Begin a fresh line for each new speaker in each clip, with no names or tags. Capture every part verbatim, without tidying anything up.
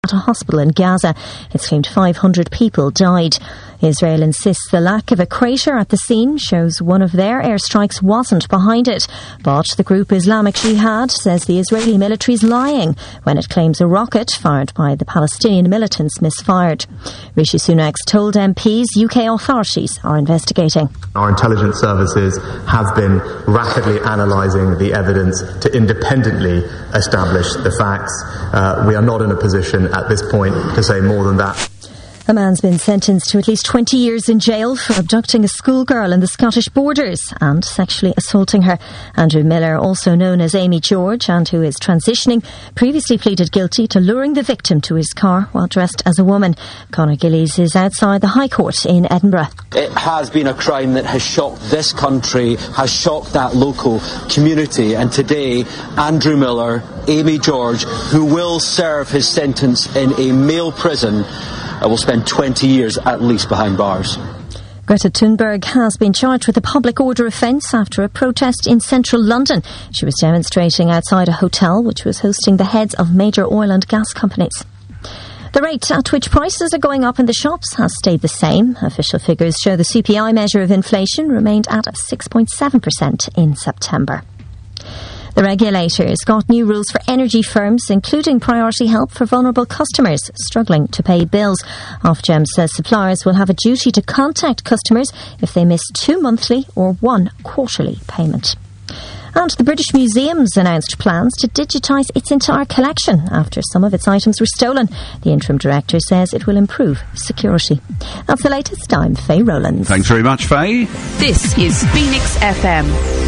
at a hospital in Gaza. It's claimed five hundred people died. Israel insists the lack of a crater at the scene shows one of their airstrikes wasn't behind it. But the group Islamic Jihad says the Israeli military is lying when it claims a rocket fired by the Palestinian militants misfired. Rishi Sunak told M Ps U K authorities are investigating.
Our intelligence services have been rapidly analysing the evidence to independently establish the facts. Uh, we are not in a position at this point to say more than that.
A man's been sentenced to at least twenty years in jail for abducting a schoolgirl in the Scottish borders and sexually assaulting her. Andrew Miller, also known as Amy George, and who is transitioning, previously pleaded guilty to luring the victim to his car while dressed as a woman. Conor Gillies is outside the High Court in Edinburgh.
It has been a crime that has shocked this country, has shocked that local community, and today Andrew Miller, Amy George, who will serve his sentence in a male prison, I will spend twenty years at least behind bars.
Greta Thunberg has been charged with a public order offence after a protest in central London. She was demonstrating outside a hotel which was hosting the heads of major oil and gas companies. The rate at which prices are going up in the shops has stayed the same. Official figures show the C P I measure of inflation remained at six point seven percent in September. The regulators got new rules for energy firms, including priority help for vulnerable customers struggling to pay bills. Ofgem says suppliers will have a duty to contact customers if they miss two monthly or one quarterly payment. And the British Museum's announced plans to digitise its entire collection after some of its items were stolen. The interim director says it will improve security. That's the latest. I'm Faye Rowlands.
Thanks very much, Faye.
This is Phoenix F M.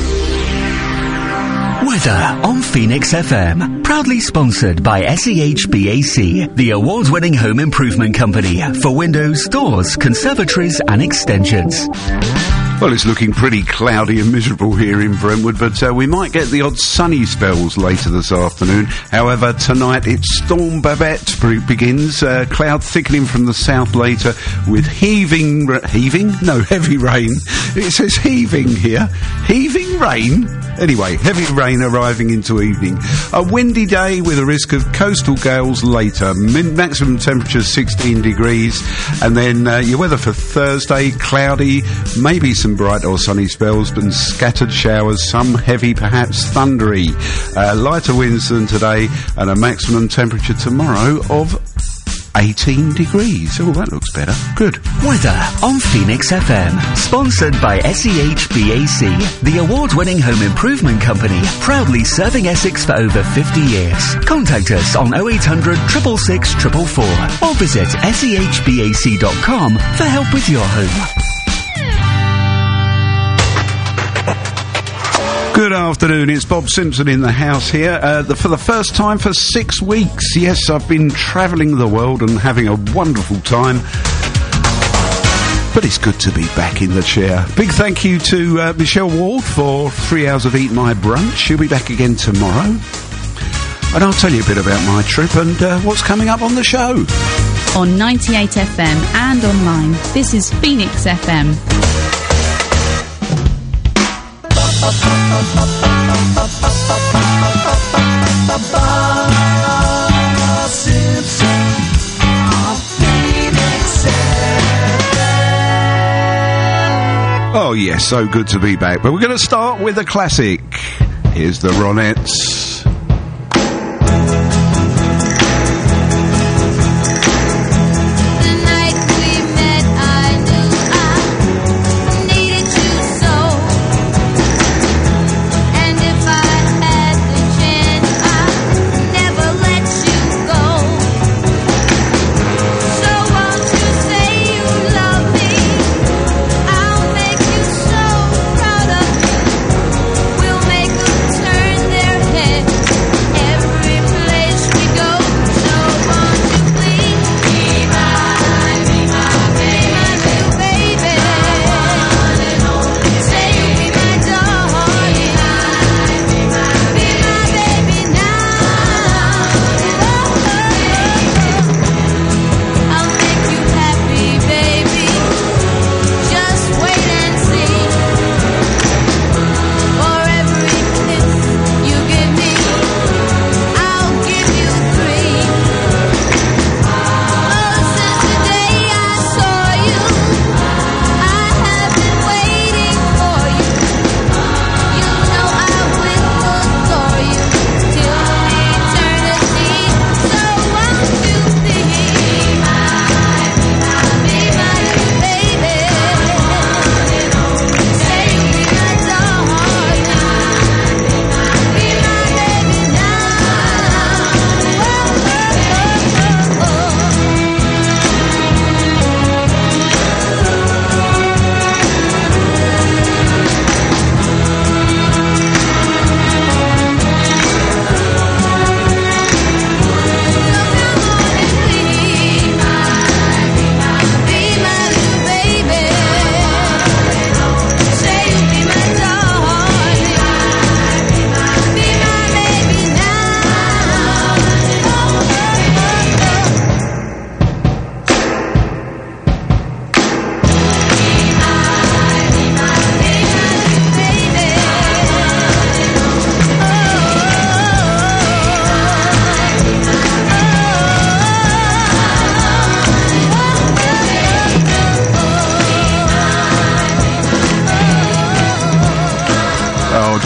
Weather on Phoenix F M. Proudly sponsored by S E H B A C, the award-winning home improvement company for windows, doors, conservatories and extensions.
Well, it's looking pretty cloudy and miserable here in Brentwood, but uh, we might get the odd sunny spells later this afternoon. However, tonight it's Storm Babette begins, uh, cloud thickening from the south later with heaving... Heaving? No, heavy rain. It says heaving here. Heaving rain? Anyway, heavy rain arriving into evening. A windy day with a risk of coastal gales later. Min- maximum temperature sixteen degrees. And then uh, your weather for Thursday, cloudy, maybe some bright or sunny spells, but scattered showers, some heavy, perhaps thundery. Uh, lighter winds than today, and a maximum temperature tomorrow of eighteen degrees. Oh, that looks better. Good.
Weather on Phoenix F M. Sponsored by S E H B A C, the award-winning home improvement company, proudly serving Essex for over fifty years. Contact us on oh eight hundred, six six six, four four four or visit S E H B A C dot com for help with your home.
Good afternoon, it's Bob Simpson in the house here. Uh, the, for the first time for six weeks, yes, I've been travelling the world and having a wonderful time. But it's good to be back in the chair. Big thank you to uh, Michelle Ward for three hours of Eat My Brunch. She'll be back again tomorrow. And I'll tell you a bit about my trip and uh, what's coming up on the show.
On ninety-eight F M and online, this is Phoenix F M.
Oh yes, so good to be back. But we're going to start with a classic. Here's the Ronettes.
We'll make them turn their heads.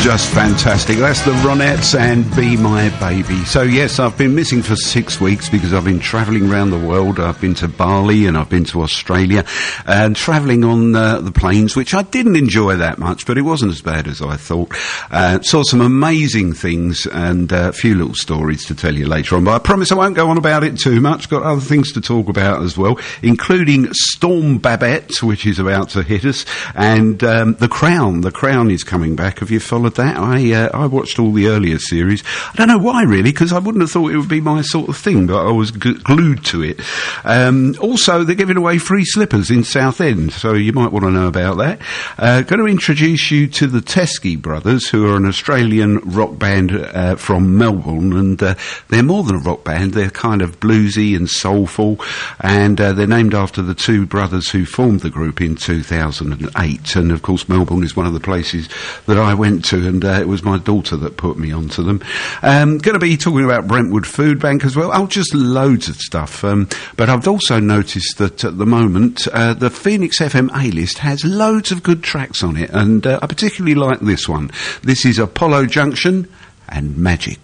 Just fantastic. That's the Ronettes and Be My Baby. So yes, I've been missing for six weeks because I've been travelling around the world. I've been to Bali and I've been to Australia and travelling on uh, the planes, which I didn't enjoy that much, but it wasn't as bad as I thought. Uh, saw some amazing things and uh, a few little stories to tell you later on, but I promise I won't go on about it too much. Got other things to talk about as well, including Storm Babette, which is about to hit us, and um, The Crown. The Crown is coming back. Have you followed that? I uh, I watched all the earlier series. I don't know why, really, because I wouldn't have thought it would be my sort of thing, but I was g- glued to it. Um, also, they're giving away free slippers in Southend, so you might want to know about that. Uh, going to introduce you to the Teskey Brothers, who are an Australian rock band uh, from Melbourne, and uh, they're more than a rock band. They're kind of bluesy and soulful, and uh, they're named after the two brothers who formed the group in two thousand eight. And, of course, Melbourne is one of the places that I went to, and uh, it was my daughter that put me onto them. Um, going to be talking about Brentwood Food Bank as well. Oh, just loads of stuff. Um, but I've also noticed that at the moment, uh, the Phoenix F M A-list has loads of good tracks on it, and uh, I particularly like this one. This is Apollo Junction and Magic.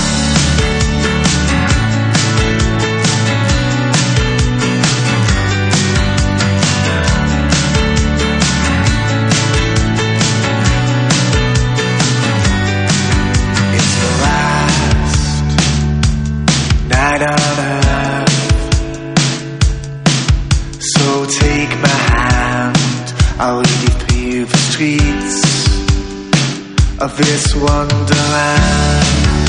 I'll lead you through the streets of this wonderland.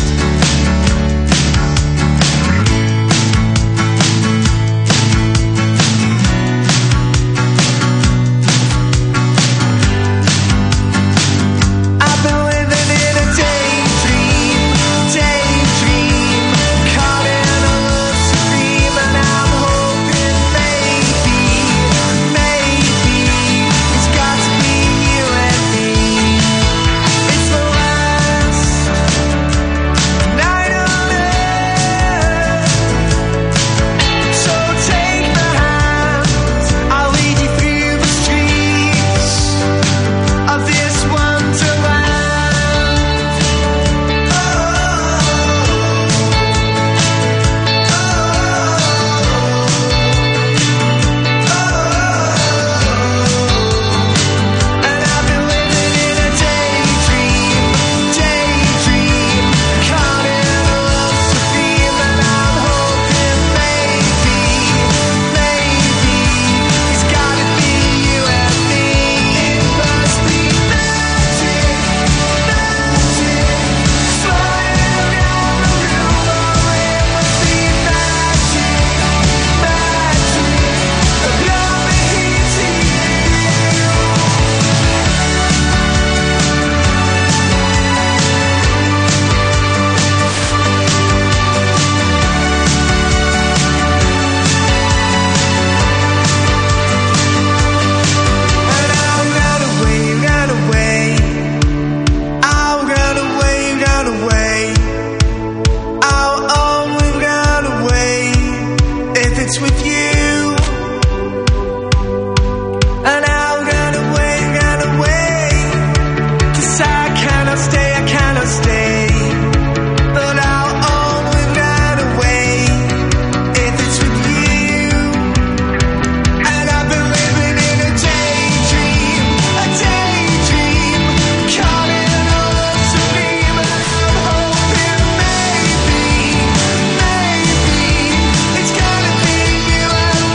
I've been living in a daydream, daydream, caught in a love supreme, and I'm hoping maybe, maybe it's got to be you and me. It's the last night on earth, so take my hand, I'll lead you through the streets of this wonderland. And I've been living in a daydream, daydream, caught in a love supreme, and I'm hoping maybe, maybe it's gotta be you and me. It must be magic, magic, flying around the room. Oh, it must be magic, magic, of love and heat to you. And I'll run away, run away. I'll run away, run away. I'll always run away if it's with you. And I'll run away, run away, 'cause I cannot stay, I cannot stay. But I'll always run away if it's with you. And I've been living in a daydream, a daydream, caught in a love supreme, and I'm hoping maybe, maybe it's gonna be you and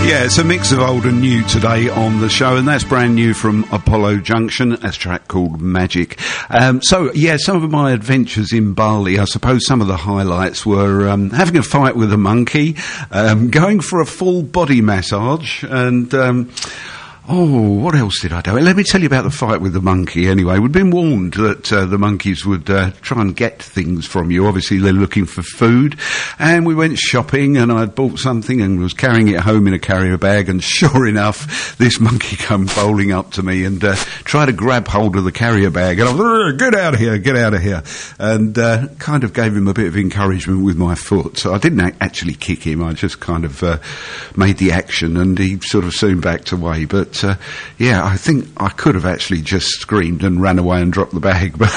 Yeah, it's a mix of old and new today on the show, and that's brand new from Apollo Junction. That's a track called Magic. Um, so, yeah, some of my adventures in Bali, I suppose some of the highlights were um, having a fight with a monkey, um, going for a full body massage, and... Um, Oh, what else did I do? Let me tell you about the fight with the monkey anyway. We'd been warned that uh, the monkeys would uh, try and get things from you. Obviously, they're looking for food. And we went shopping, and I'd bought something and was carrying it home in a carrier bag. And sure enough, this monkey came bowling up to me and uh, tried to grab hold of the carrier bag. And I was, get out of here, get out of here. And uh, kind of gave him a bit of encouragement with my foot. So I didn't a- actually kick him. I just kind of uh, made the action, and he sort of soon backed away. But But, uh, yeah, I think I could have actually just screamed and ran away and dropped the bag. But,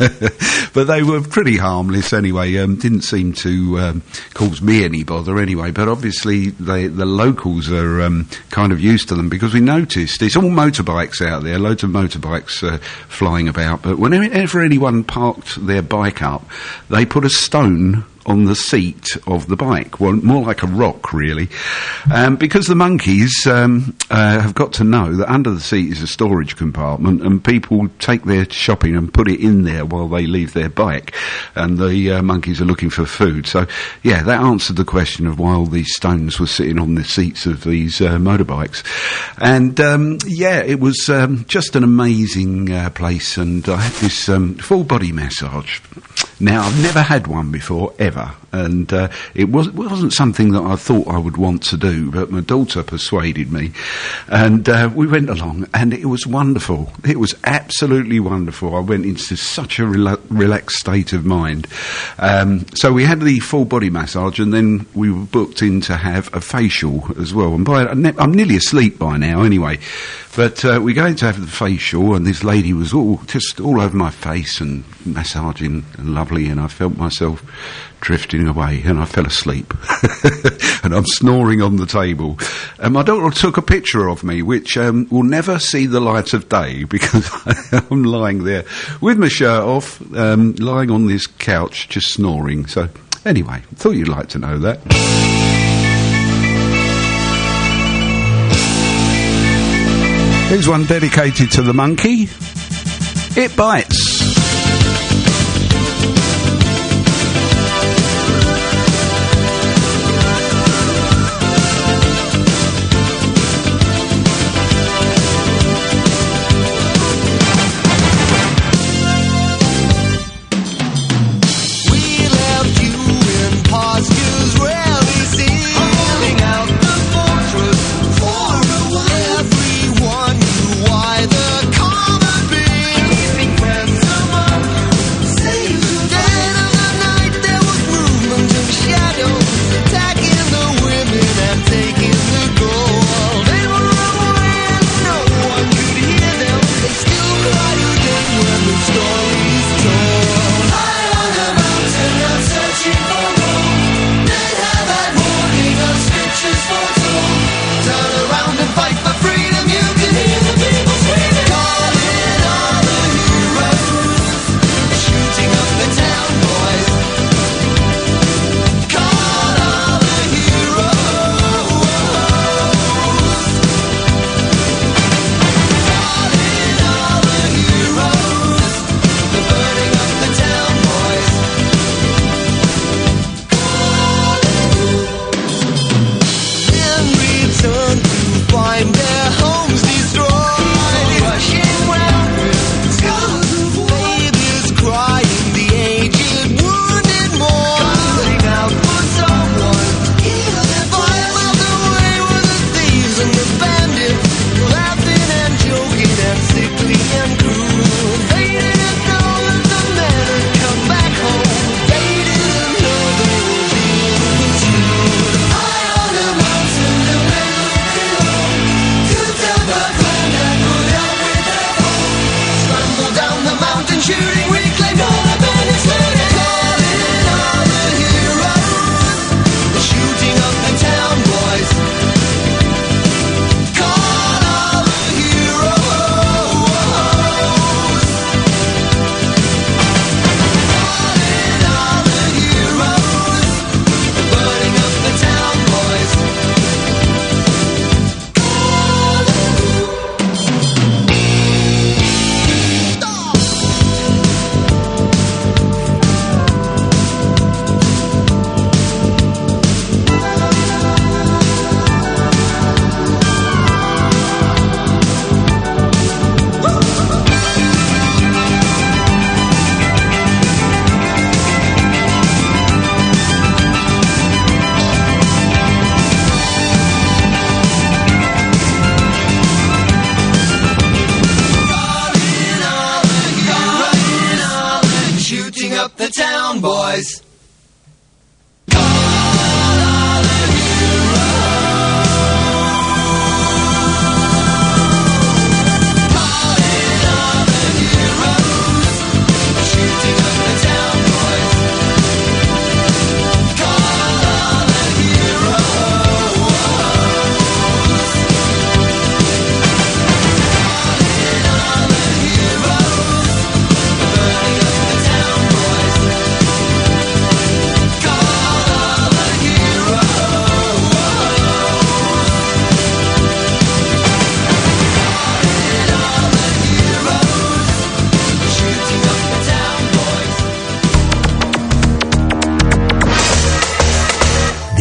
but they were pretty harmless anyway. Um, didn't seem to um, cause me any bother anyway. But obviously they, the locals are um, kind of used to them, because we noticed it's all motorbikes out there, loads of motorbikes uh, flying about. But whenever anyone parked their bike up, they put a stone on the seat of the bike, well, more like a rock, really, um, because the monkeys um, uh, have got to know that under the seat is a storage compartment, and people take their shopping and put it in there while they leave their bike, and the uh, monkeys are looking for food. So, yeah, that answered the question of why all these stones were sitting on the seats of these uh, motorbikes. And, um, yeah, it was um, just an amazing uh, place, and I had this um, full body massage. Now, I've never had one before, ever, and uh, it, was, it wasn't something that I thought I would want to do, but my daughter persuaded me, and uh, we went along, and it was wonderful. It was absolutely wonderful. I went into such a rela- relaxed state of mind. Um, so we had the full body massage, and then we were booked in to have a facial as well. And by, I'm nearly asleep by now anyway. But uh, we're going to have the facial, and this lady was all just all over my face and massaging and lovely, and I felt myself drifting away, and I fell asleep. And I'm snoring on the table. And my daughter took a picture of me, which um, will never see the light of day, because I'm lying there with my shirt off, um, lying on this couch, just snoring. So anyway, thought you'd like to know that. Here's one dedicated to the monkey. It bites.
Everyone knew why the common being friends.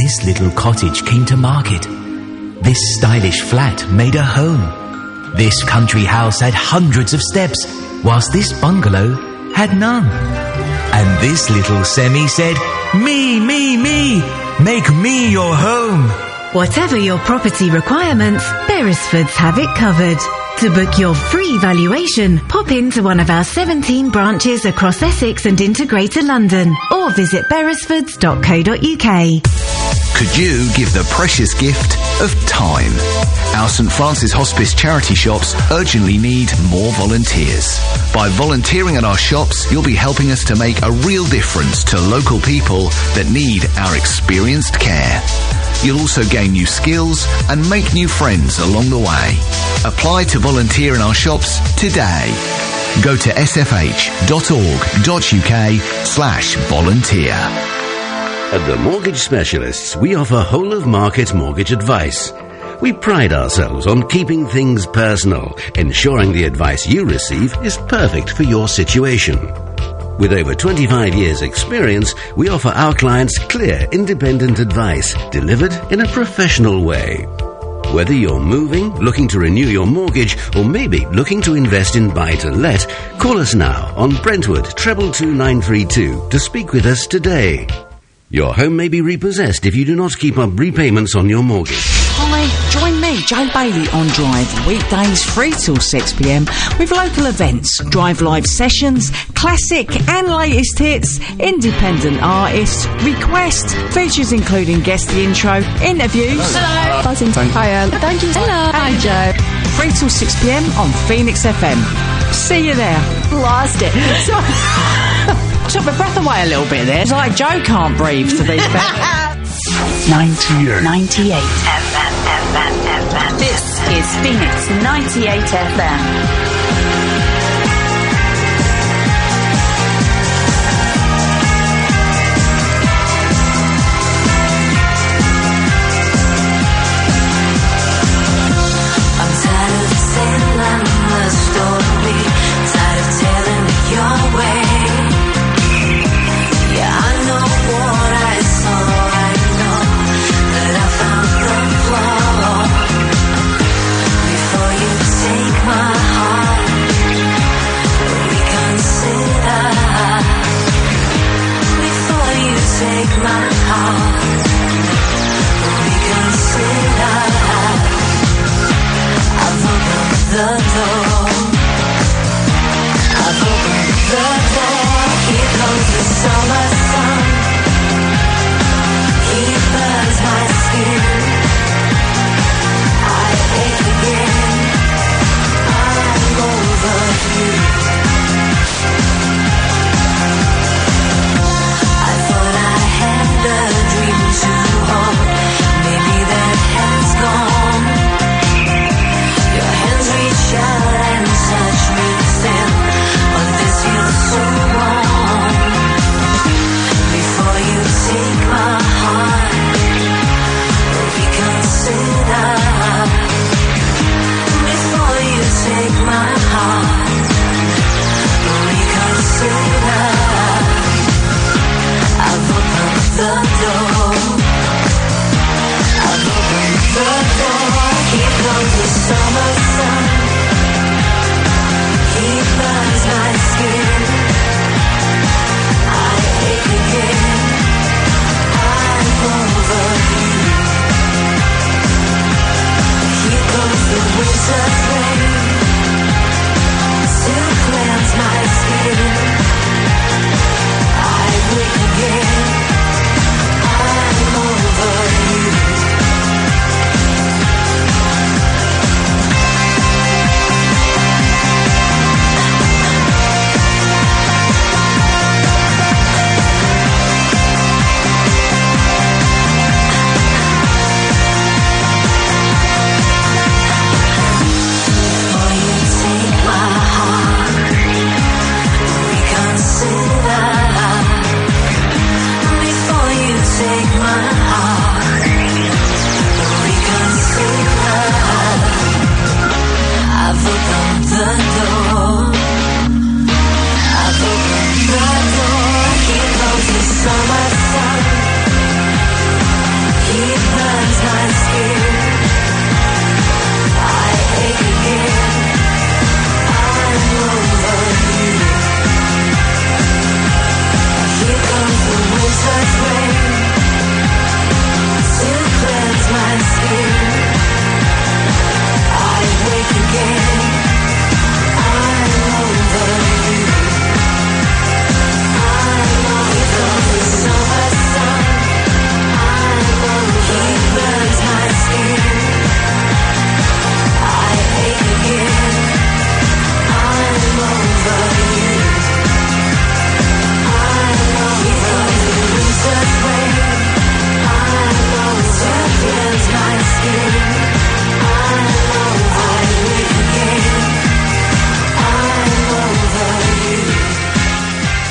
this little cottage came to market. This stylish flat made a home. This country house had hundreds of steps, whilst this bungalow had none. And this little semi said, "Me, me, me, make me your home."
Whatever your property requirements, Beresfords have it covered. To book your free valuation, pop into one of our seventeen branches across Essex and into Greater London, or visit beresfords dot co dot uk.
Could you give the precious gift of time? Our St Francis Hospice charity shops urgently need more volunteers. By volunteering at our shops, you'll be helping us to make a real difference to local people that need our experienced care. You'll also gain new skills and make new friends along the way. Apply to volunteer in our shops today. Go to sfh.org.uk slash volunteer.
At the Mortgage Specialists, we offer whole-of-market mortgage advice. We pride ourselves on keeping things personal, ensuring the advice you receive is perfect for your situation. With over twenty-five years' experience, we offer our clients clear, independent advice delivered in a professional way. Whether you're moving, looking to renew your mortgage, or maybe looking to invest in buy-to-let, call us now on Brentwood treble two nine three two to speak with us today. Your home may be repossessed if you do not keep up repayments on your mortgage.
Hi, join me, Joe Bailey, on Drive, weekdays three till six p m with local events, Drive live sessions, classic and latest hits, independent artists, request, features including guest the intro, interviews.
Hello.
Buzzing. Hiya.
Thank you. Hello.
Hi, Joe. three till six p m on Phoenix F M. See you there.
Lost it.
So, took my breath away a little bit there. It's like Joe can't breathe, to be fair.
ninety-eight.
ninety-eight.
F M, F M, F M.
This is Phoenix ninety-eight F M.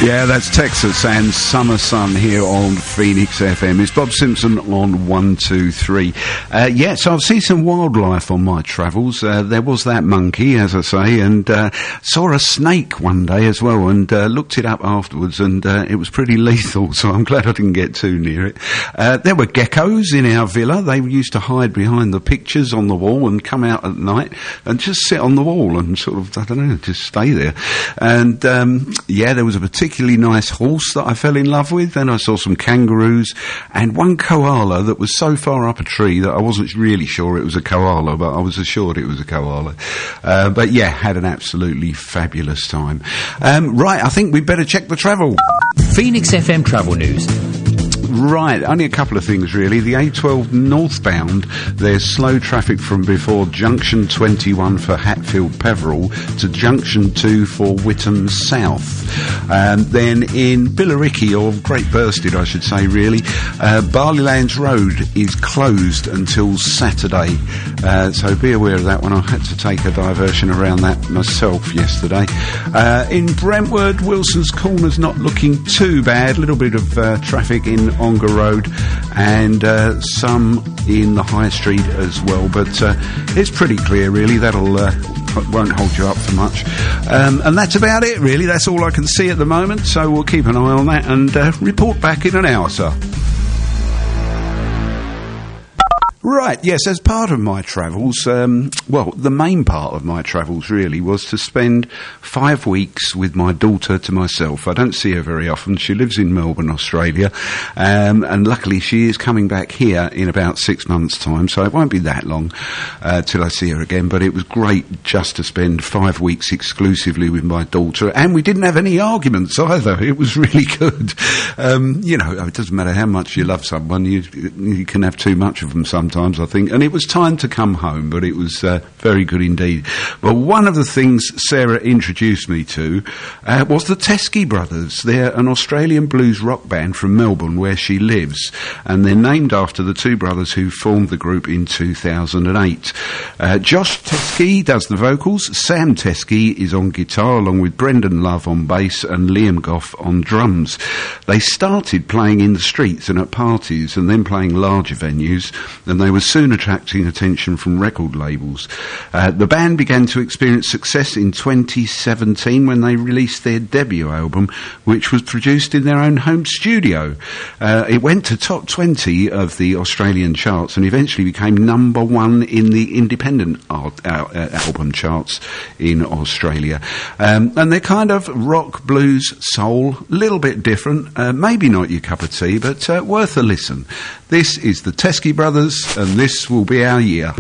Yeah, that's Texas and Summer Sun here on Phoenix F M. It's Bob Simpson on one two three. Uh, yeah, so I've seen some wildlife on my travels. Uh, there was that monkey, as I say, and uh, saw a snake one day as well, and uh, looked it up afterwards, and uh, it was pretty lethal, so I'm glad I didn't get too near it. Uh, there were geckos in our villa. They used to hide behind the pictures on the wall and come out at night and just sit on the wall and sort of, I don't know, just stay there. And, um, yeah, there was a particularly nice horse that I fell in love with. Then I saw some kangaroos and one koala that was so far up a tree that I wasn't really sure it was a koala, but I was assured it was a koala. Uh, but yeah, had an absolutely fabulous time. Um, right, I think we'd better check the travel.
Phoenix F M travel news.
Right, only a couple of things really. The A twelve northbound, there's slow traffic from before junction twenty-one for Hatfield Peveril to junction two for Whittam South. Um, then in Billericay, or Great Bursted I should say really, uh, Barleylands Road is closed until Saturday. Uh, so be aware of that one. I had to take a diversion around that myself yesterday. Uh, in Brentwood, Wilson's Corner's not looking too bad. A little bit of uh, traffic in Ongar Road and uh, some in the High Street as well, but uh, it's pretty clear really. That'll uh, won't hold you up for much, um, and that's about it really. That's all I can see at the moment, so we'll keep an eye on that and uh, report back in an hour, sir. Right, yes, as part of my travels, um, well, the main part of my travels really was to spend five weeks with my daughter to myself. I don't see her very often. She lives in Melbourne, Australia, um, and luckily she is coming back here in about six months' time, so it won't be that long uh, till I see her again, but it was great just to spend five weeks exclusively with my daughter, and we didn't have any arguments either. It was really good. Um, you know, it doesn't matter how much you love someone, you, you can have too much of them sometimes. I think, and it was time to come home, but it was uh, very good indeed. But one of the things Sarah introduced me to uh, was the Teskey Brothers. They're an Australian blues rock band from Melbourne, where she lives, and they're named after the two brothers who formed the group in two thousand eight. Uh, Josh Teskey does the vocals, Sam Teskey is on guitar, along with Brendan Love on bass and Liam Goff on drums. They started playing in the streets and at parties, and then playing larger venues, and they were soon attracting attention from record labels. Uh, the band began to experience success in twenty seventeen when they released their debut album, which was produced in their own home studio. Uh, it went to top twenty of the Australian charts and eventually became number one in the independent art, uh, uh, album charts in Australia. Um, and they're kind of rock, blues, soul, a little bit different, uh, maybe not your cup of tea, but uh, worth a listen. This is the Teskey Brothers, and this will be our year.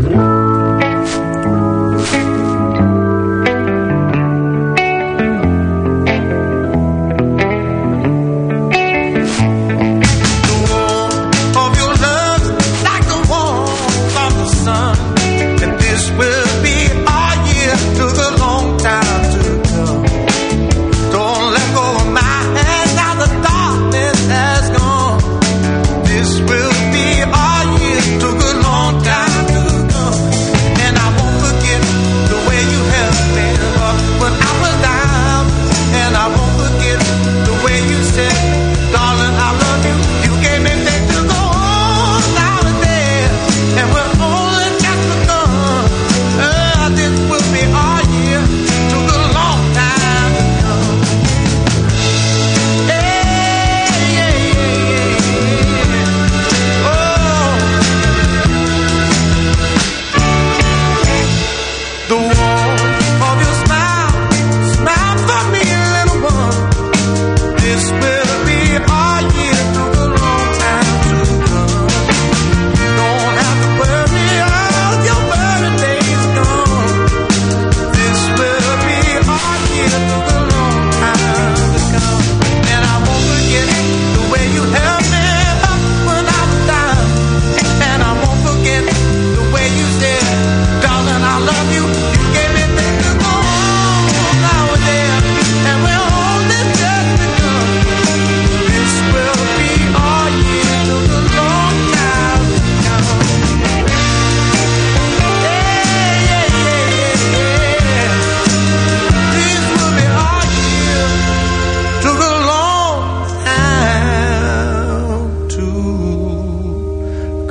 This will be our year, took a long time to come.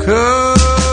Oh.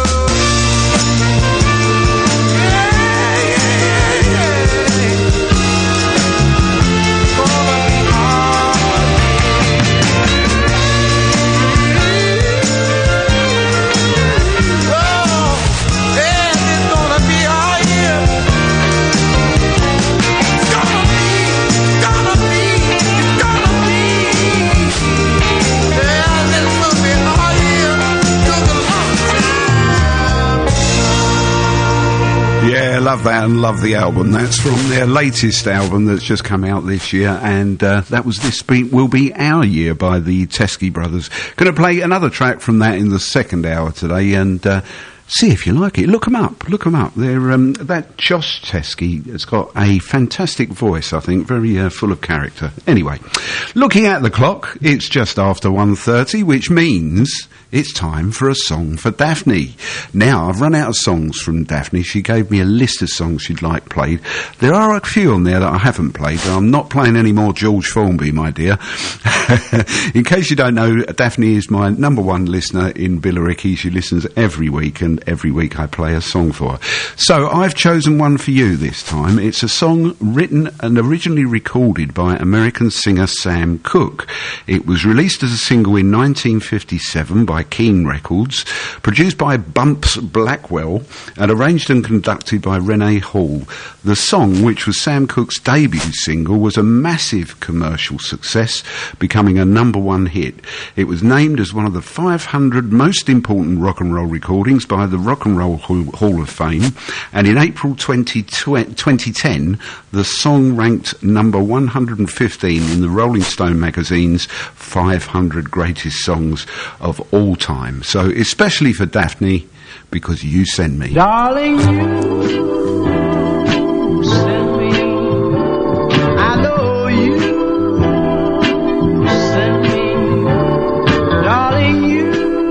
Yeah, love that and love the album. That's from their latest album that's just come out this year, and uh, that was This Be- Will Be Our Year by the Teskey Brothers. Going to play another track from that in the second hour today, and uh, see if you like it. Look them up. Look them up. They're um, that Josh Teskey has got a fantastic voice, I think, very uh, full of character. Anyway, looking at the clock, it's just after one thirty, which means it's time for a song for Daphne. Now, I've run out of songs from Daphne. She gave me a list of songs she'd like played. There are a few on there that I haven't played. I'm not playing any more George Formby, my dear. In case you don't know, Daphne is my number one listener in Billericay. She listens every week, and every week I play a song for her. So I've chosen one for you this time. It's a song written and originally recorded by American singer Sam Cooke. It was released as a single in nineteen fifty-seven by Keane Records, produced by Bumps Blackwell, and arranged and conducted by Renee Hall. The song, which was Sam Cooke's debut single, was a massive commercial success, becoming a number one hit. It was named as one of the five hundred most important rock and roll recordings by the Rock and Roll Hall of Fame, and in April twenty ten, the song ranked number one hundred fifteen in the Rolling Stone magazine's five hundred greatest songs of all time. So especially for Daphne, because you sent me.
Darling, you sent me. I know you sent me. Darling, you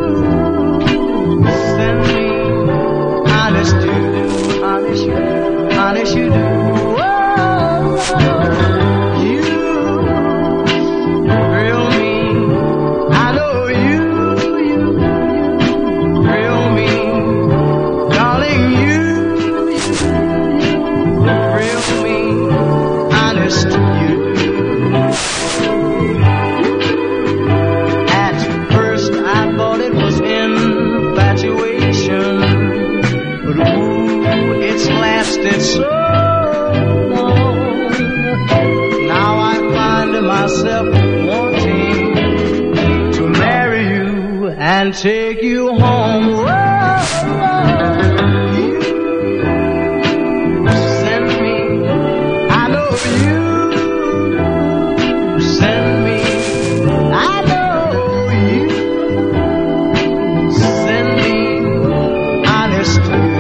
sent me. Honest you do, honest you do, honest you do. So long. Now I find myself wanting to marry you and take you home. Whoa, you send me. I know you send me. I know you send me. Honest to you.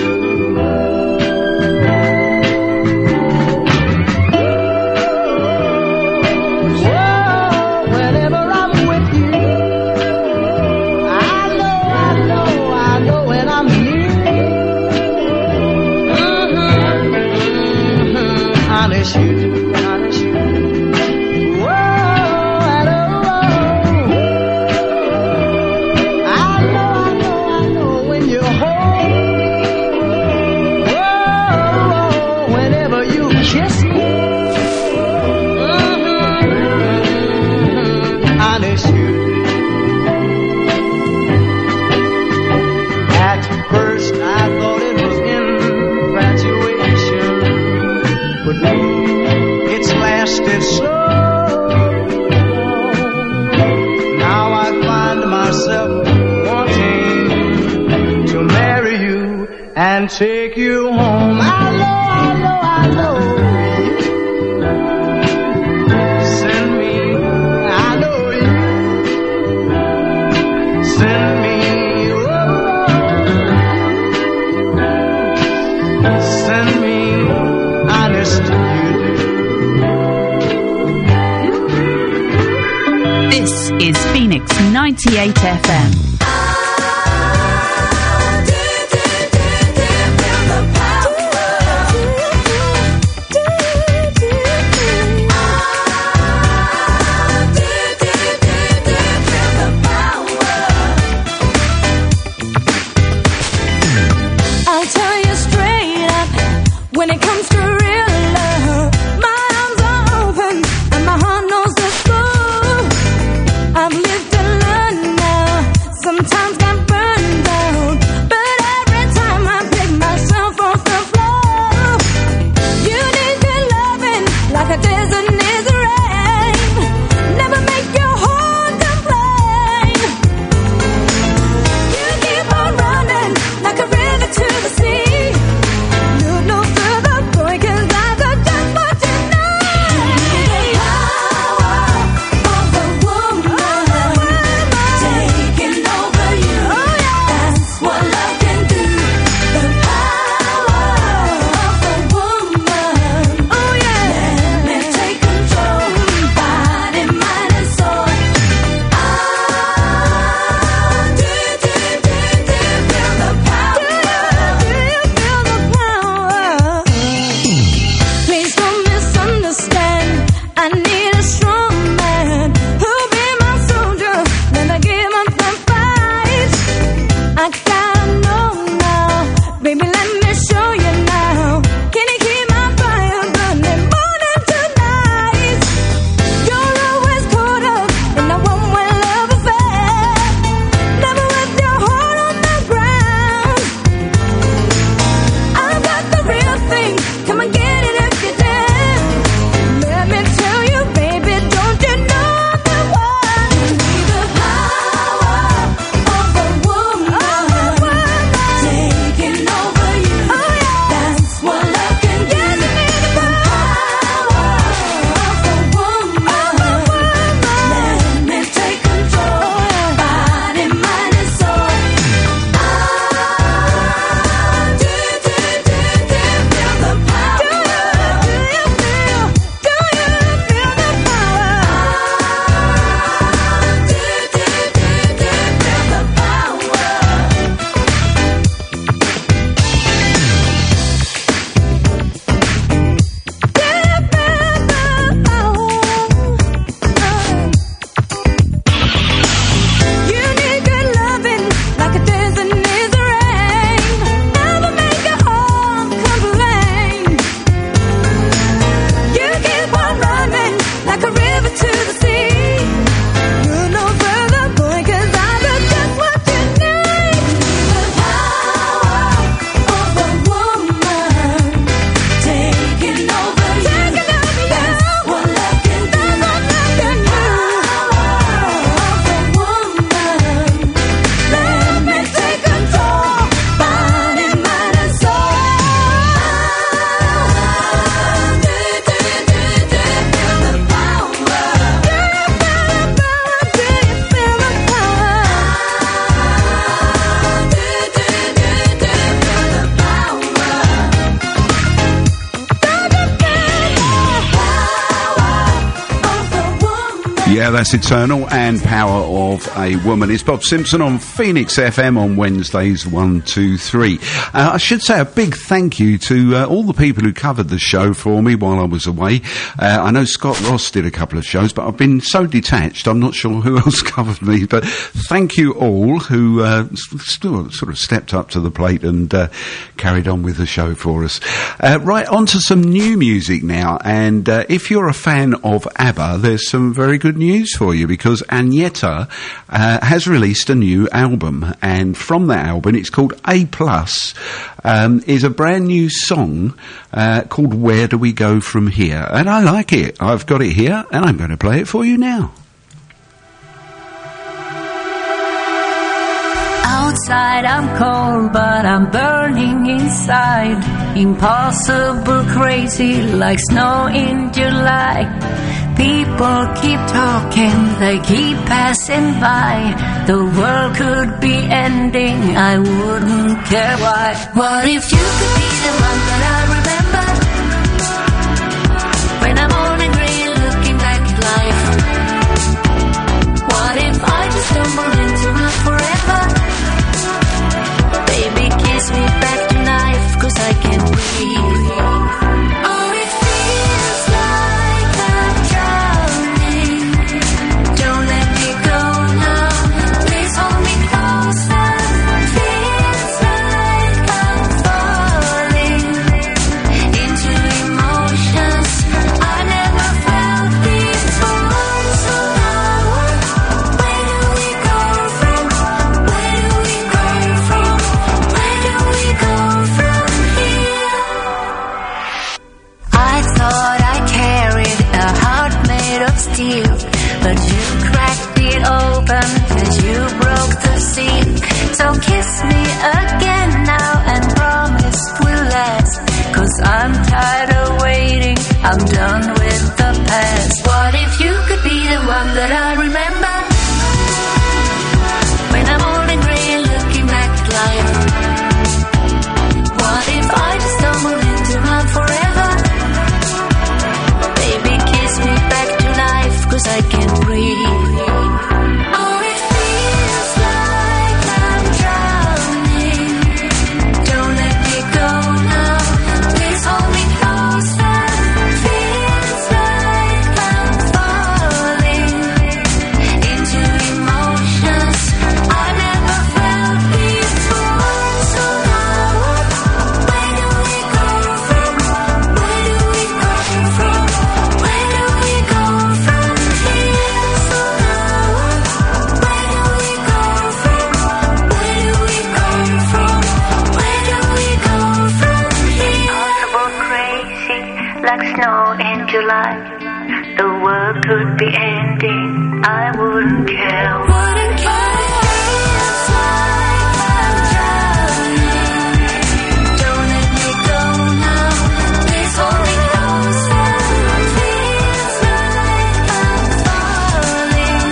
And take you home. I know, I know, I know. Send me, I know you. Send me, oh. Send me, honest you do.
This is Phoenix ninety-eight F M.
Yeah, that's Eternal and Power of a Woman. It's Bob Simpson on Phoenix F M on Wednesdays one, two, three. Uh, I should say a big thank you to uh, all the people who covered the show for me while I was away. Uh, I know Scott Ross did a couple of shows, but I've been so detached, I'm not sure who else covered me. But thank you all who uh, still sort of stepped up to the plate and uh, carried on with the show for us. Uh, right, on to some new music now. And uh, if you're a fan of ABBA, there's some very good news for you, because Agneta uh, has released a new album, and from that album, it's called A Plus, um, is a brand new song uh, called Where Do We Go From Here? And I like it. I've got it here, and I'm going to play it for you now.
Outside I'm cold, but I'm burning inside. Impossible crazy, like snow in July. People keep talking, they keep passing by. The world could be ending, I wouldn't care why. What if you could be the one that I remember? When I'm old and grey looking back at life. What if I just stumble into my forever? Baby, kiss me back tonight, 'cause I can't breathe. Oh, it feels like I'm drowning. Don't let me go now. Please hold me closer. Feels like I'm falling into emotions I never felt before. So now, where do we go from? Where do we go from? Where do we go from here? I thought I carried a heart made of steel, but you cracked it open and you broke the seal. So kiss me again now and promise we'll last, 'cause I'm tired of waiting, I'm done with the past. What if you could be the one that I remember? When I'm old and grey and looking back at life. What if I just stumbled into my forever? Baby, kiss me back to life, 'cause I can't breathe. Oh, it feels like I'm drowning. Don't let me go now. Please hold me closer. Feels like I'm falling into emotions I never felt before. So now, where do we go from? Where do we go from? Where do we go from here? So now, where do we go from? Where do we go from? Where do we go from here? Impossible crazy, like snow in July. The world could be ending, I wouldn't care. Wouldn't care. Feels like I'm drowning. Don't let me go now. Please hold me closer. Feels like I'm falling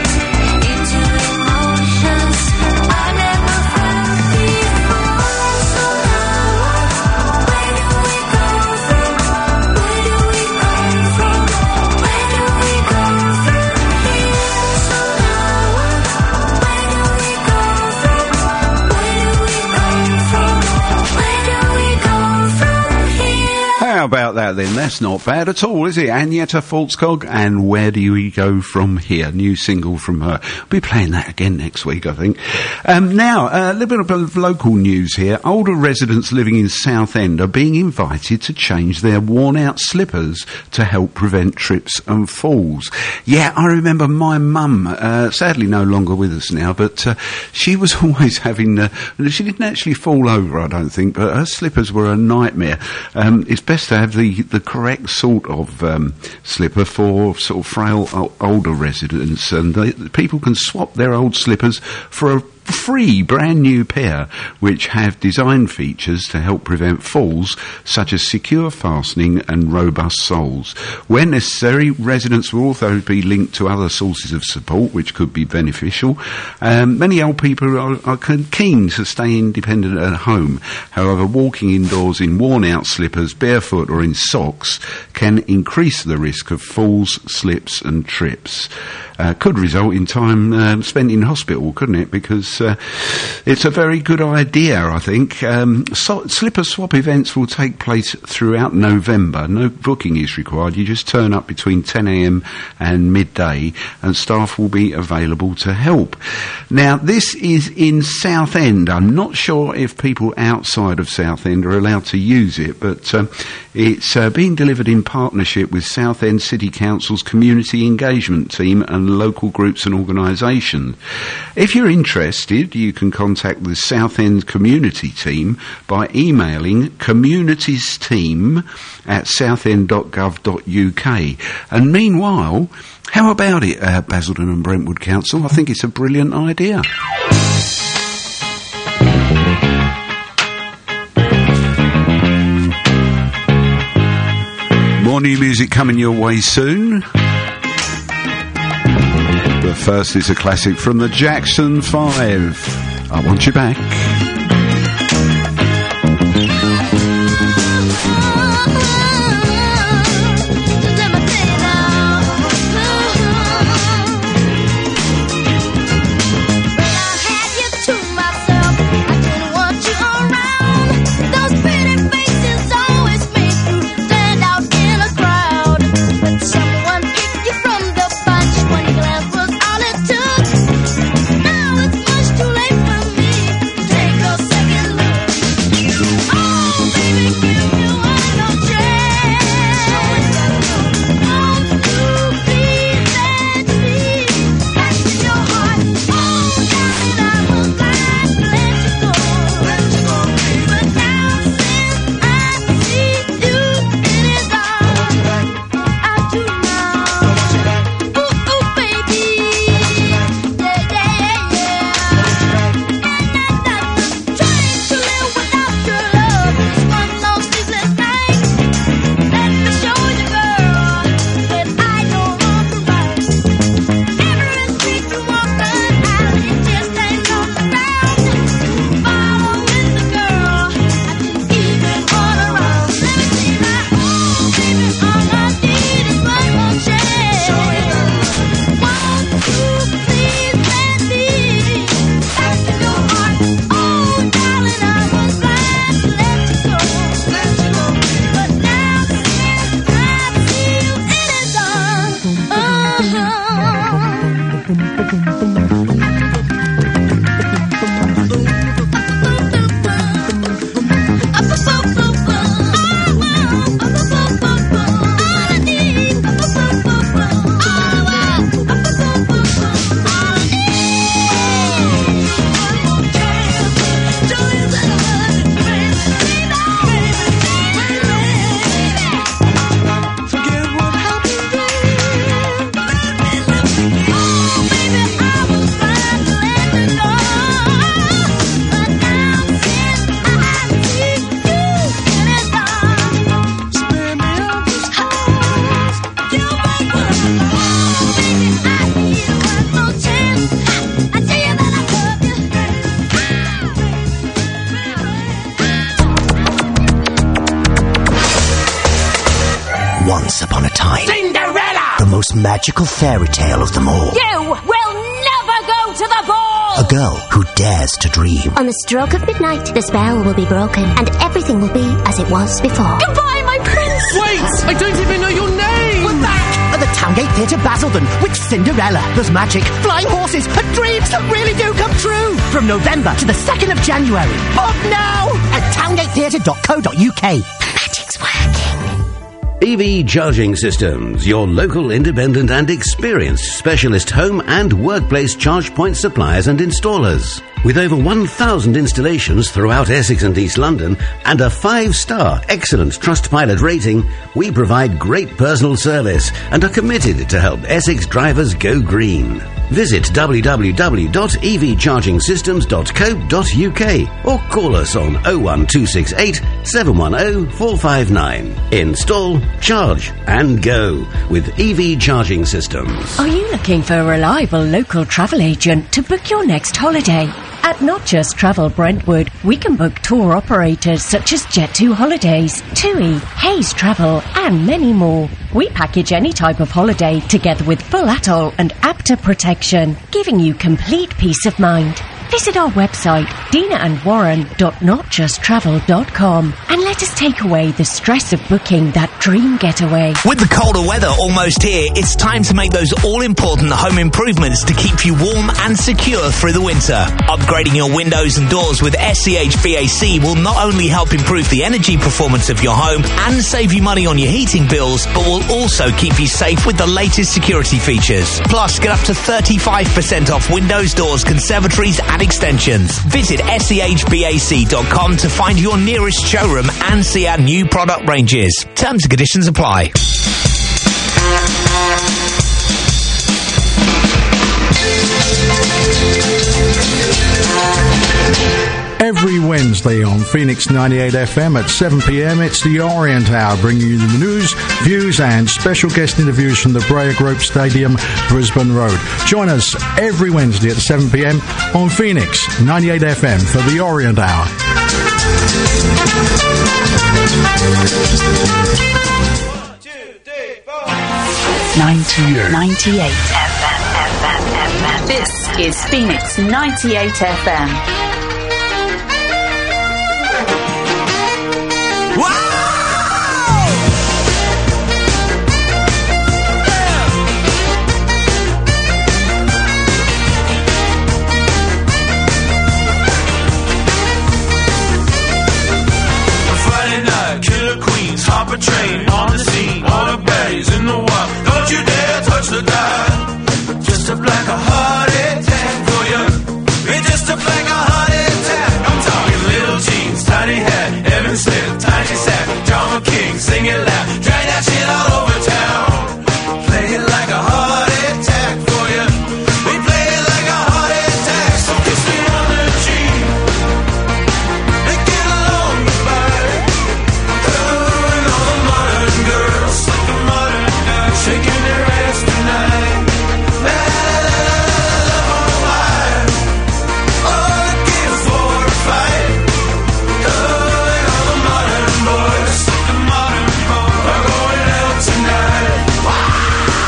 into emotions I never felt before. So now, where do we go from? Where do we go from? Where do we go from here? So now, where do we go from? Where do we go from? Where do we go from here?
How about that then? That's not bad at all, is it? Agneta Falskog and Where Do We Go From Here? New single from her. We'll be playing that again next week, I think. Um, now, a little bit of local news here. Older residents living in Southend are being invited to change their worn-out slippers to help prevent trips and falls. Yeah, I remember my mum, uh, sadly no longer with us now, but uh, she was always having... Uh, she didn't actually fall over, I don't think, but her slippers were a nightmare. Um, it's best to have the, the correct sort of um, slipper for sort of frail o- older residents, and they, people can swap their old slippers for a free brand new pair which have design features to help prevent falls, such as secure fastening and robust soles. Where necessary, residents will also be linked to other sources of support which could be beneficial. Um, many old people are, are keen to stay independent at home. However, walking indoors in worn-out slippers, barefoot or in socks can increase the risk of falls, slips and trips. Uh, could result in time um, spent in hospital, couldn't it? Because uh, it's a very good idea, I think. Um, so, slipper swap events will take place throughout November. No booking is required. You just turn up between ten a.m. and midday, and staff will be available to help. Now, this is in Southend. I'm not sure if people outside of Southend are allowed to use it, but um, it's uh, being delivered in partnership with Southend City Council's Community Engagement Team and local groups and organisations. If you're interested, you can contact the Southend Community Team by emailing communitiesteam at southend dot gov dot u k. And meanwhile, how about it, uh, Basildon and Brentwood Council? I think it's a brilliant idea. More new music coming your way soon. But first is a classic from the Jackson Five. I Want You Back.
Once upon a time,
Cinderella!
the most magical fairy tale of them all.
You will never go to the ball!
A girl who dares to dream.
On the stroke of midnight, the spell will be broken, and everything will be as it was before.
Goodbye, my prince!
Wait! I don't even know your name!
We're back at the Towngate Theatre Basildon with Cinderella. There's magic, flying horses, and dreams that really do come true. From November to the second of January. Book now at towngate theatre dot co dot u k.
Magic's working.
E V Charging Systems, your local independent and experienced specialist home and workplace charge point suppliers and installers. With over one thousand installations throughout Essex and East London and a five-star excellent Trustpilot rating, we provide great personal service and are committed to help Essex drivers go green. Visit w w w dot e v charging systems dot co dot u k or call us on oh one two six eight, seven one oh, four five nine. Install, charge and go with E V Charging Systems.
Are you looking for a reliable local travel agent to book your next holiday? At Not Just Travel Brentwood, we can book tour operators such as Jet two Holidays, TUI, Hayes Travel, and many more. We package any type of holiday together with full atoll and APTA protection, giving you complete peace of mind. Visit our website, dina and warren dot not just travel dot com, and let us take away the stress of booking that dream getaway.
With the colder weather almost here, it's time to make those all-important home improvements to keep you warm and secure through the winter. Upgrading your windows and doors with S C H B A C will not only help improve the energy performance of your home and save you money on your heating bills, but will also keep you safe with the latest security features. Plus, get up to thirty-five percent off windows, doors, conservatories and extensions. Visit S C H B A C dot com to find your nearest showroom and see our new product ranges. Terms and conditions apply.
Every Wednesday on Phoenix ninety-eight F M at seven p m, it's the Orient Hour, bringing you the news, views and special guest interviews from the Breyer Group Stadium, Brisbane Road. Join us every Wednesday at seven p m on Phoenix ninety-eight F M for the Orient Hour.
ninety-eight.
ninety-eight F M. This is Phoenix ninety-eight F M.
Hop a train on the scene, all the baddies in the wild. Don't you dare touch the dial. Just a black a heart attack for you. It's just a black a heart attack. I'm talking little jeans, tiny hat, Evan Smith, tiny sack, John McKing, sing it loud, drag that shit all over town. Play it like a heart attack for you. We play it like a heart attack. So kiss me on the cheek. Make it along goodbye. Shaking their ass tonight. La la la la la, why? All the kids for a fight. Oh, and all the modern boys, the modern boys are going out tonight. Wow.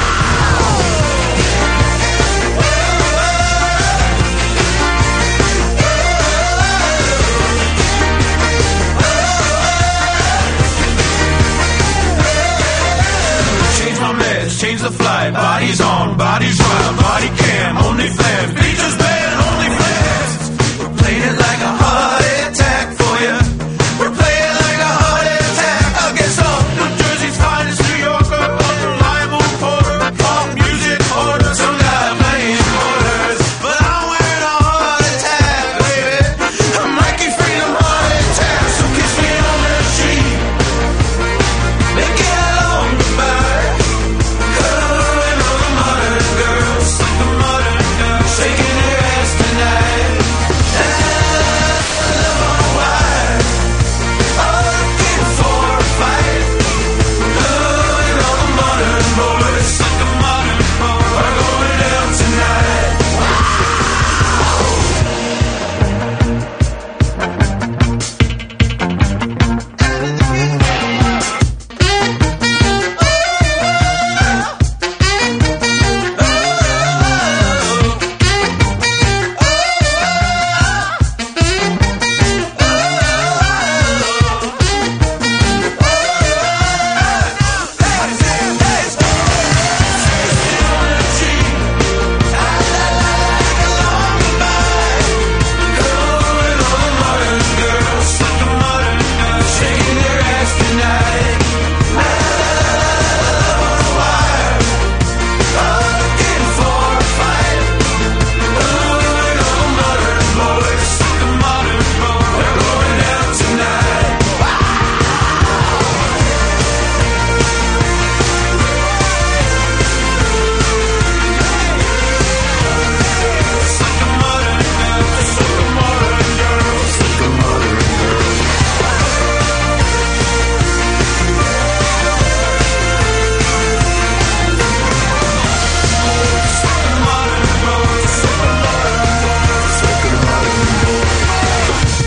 Change my meds, change the flight. Bodies on, bodies wild, body cam, only fans. Beaches band, only fans. We're playing it like a heart attack for you. We're playing like a heart attack against all New Jersey's finest, New Yorker, unreliable porter, pop music order, some guy playing quarters. But I'm wearing a heart attack, baby. I'm Mikey Freedom heart attack. So kiss me on the cheek. Make it a long goodbye. Oh, and all the modern girls, like the modern girls, shaking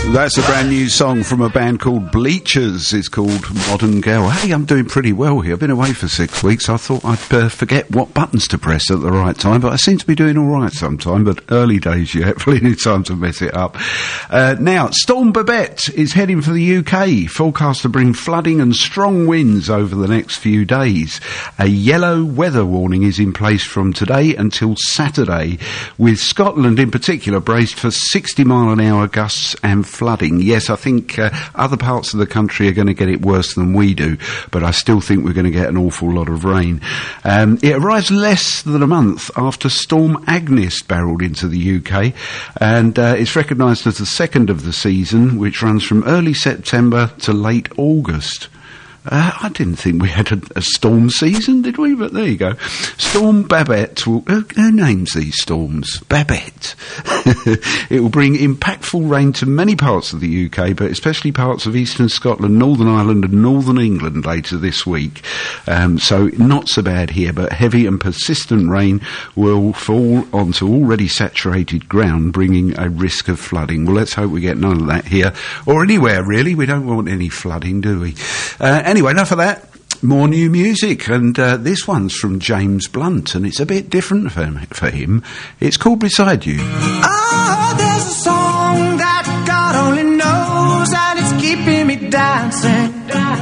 That's a brand new song from a band called Bleachers. It's called Modern Girl. Hey, I'm doing pretty well here. I've been away for six weeks. I thought I'd uh, forget what buttons to press at the right time, but I seem to be doing all right sometime, but early days yet. Plenty of time to mess it up. Uh, now, Storm Babette is heading for the U K. Forecast to bring flooding and strong winds over the next few days. A yellow weather warning is in place from today until Saturday, with Scotland in particular braced for sixty mile an hour gusts and flooding. Yes, I think uh, other parts of the country are going to get it worse than we do, but I still think we're going to get an awful lot of rain. Um, it arrives less than a month after Storm Agnes barrelled into the U K, and uh, it's recognised as the second of the season, which runs from early September to late August. Uh, I didn't think we had a, a storm season, did we? But there you go. Storm Babette will... Who, who names these storms? Babette. It will bring impactful rain to many parts of the U K, but especially parts of eastern Scotland, Northern Ireland and Northern England later this week. Um, so not so bad here, but heavy and persistent rain will fall onto already saturated ground, bringing a risk of flooding. Well, let's hope we get none of that here, or anywhere, really. We don't want any flooding, do we? Uh, Anyway, enough of that. More new music, and uh, this one's from James Blunt, and it's a bit different for him. For him. It's called Beside You.
Oh, there's a song that God only knows, and it's keeping me dancing.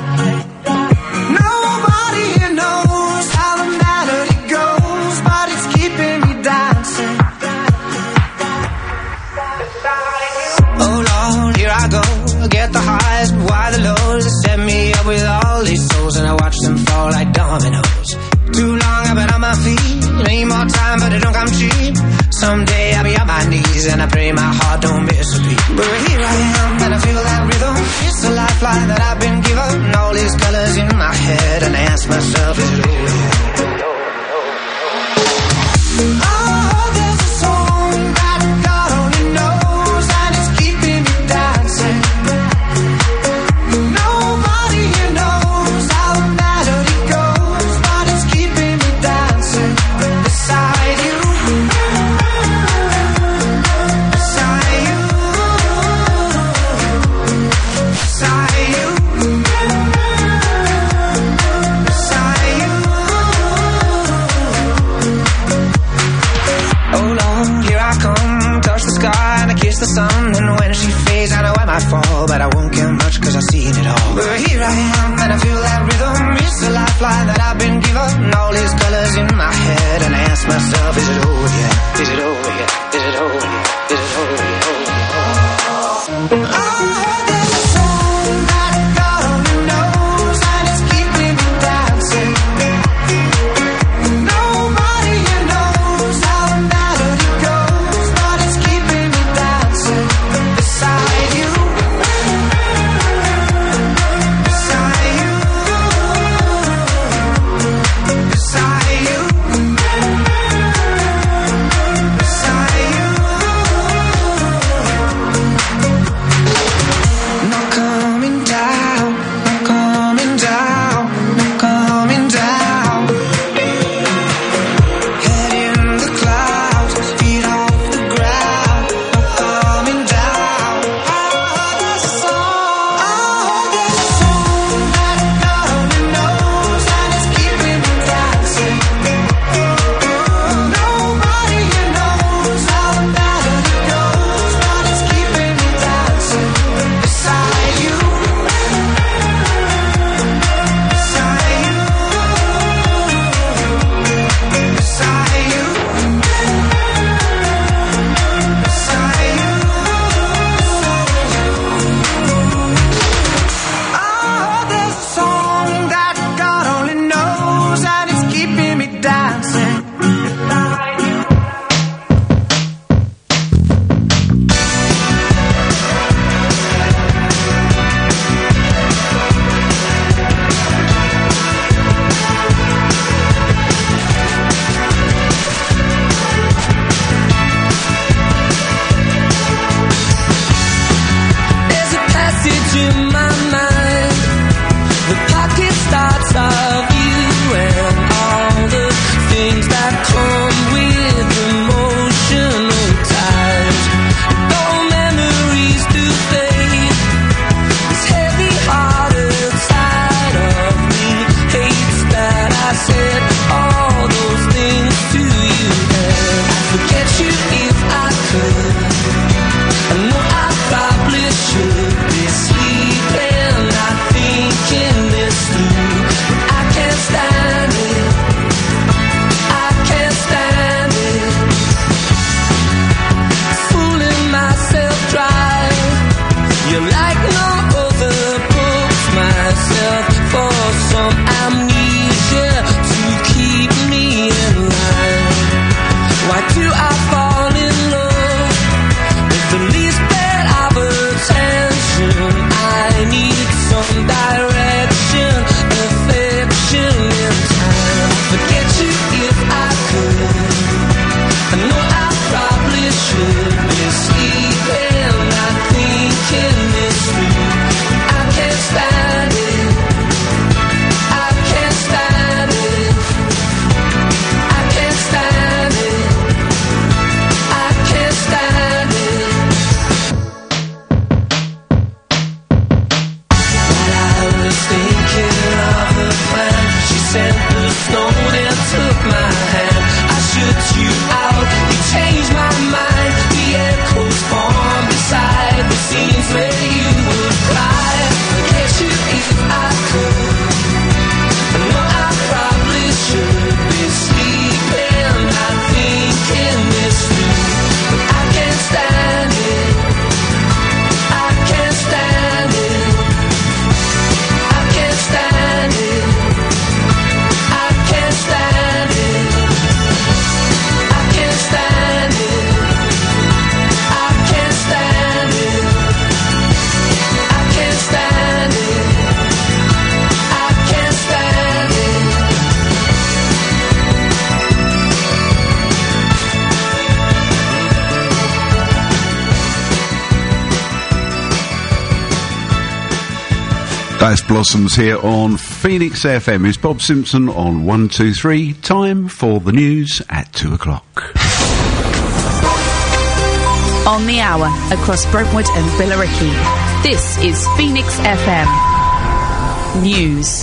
Nobody here knows how the melody goes, but it's keeping me dancing. Oh Lord, here I go. I get the highs, but why the lows? They set me up with all these souls, and I watch them fall like dominoes. Too long I've been on my feet. Need more time, but it don't come cheap. Someday I'll be on my knees, and I pray my heart don't miss a beat. But here I am, and I feel that rhythm. It's a lifeline that I've been given. All these colors in my head, and I ask myself, is it over yet? Oh, there's a song that God only knows, and it's keeping me dancing. Nobody here knows how the melody goes, but it's keeping me dancing. Beside you, beside you, beside you, beside you. Oh Lord, here I come, touch the sky and I kiss the sun. And when she fades, I know I might fall, but I won't get much cause I've seen it all. But here I am, and I feel that rhythm. It's a lifeline that I've been given. All these colors in my head, and I ask myself, is it over yet? Is it over yet? Is it over yet? Is it over yet? Oh, there's a song that God only knows, and it's keeping me dancing. Nobody here knows how the melody goes, but it's keeping me dancing. Beside you, beside you, beside you, beside you. feel like no other books myself for some amnesia to keep me in line. Why do I fall in love with the least bit of attention? I need some direction, affection in time. Forget you if I could. I know I probably should be sleeping, not thinking this through. I can't stand it. I can't stand it. I can't stand it. I can't stand it. While I was thinking of the plan, she sent the note and took my hand. I shut you out, you changed my mind. The echoes form beside the scenes where you would cry. Forget you if I could. I know I probably should be sleeping, not thinking this through. But I can't stand it. I can't stand it. I can't stand it. I can't stand it. I can't stand it. I can't stand it. I can't stand it. I can't stand it.
That's Blossoms here on Phoenix F M. It's Bob Simpson on one two three. Time for the news at two o'clock.
On the hour, across Brentwood and Billericay. This is Phoenix F M News.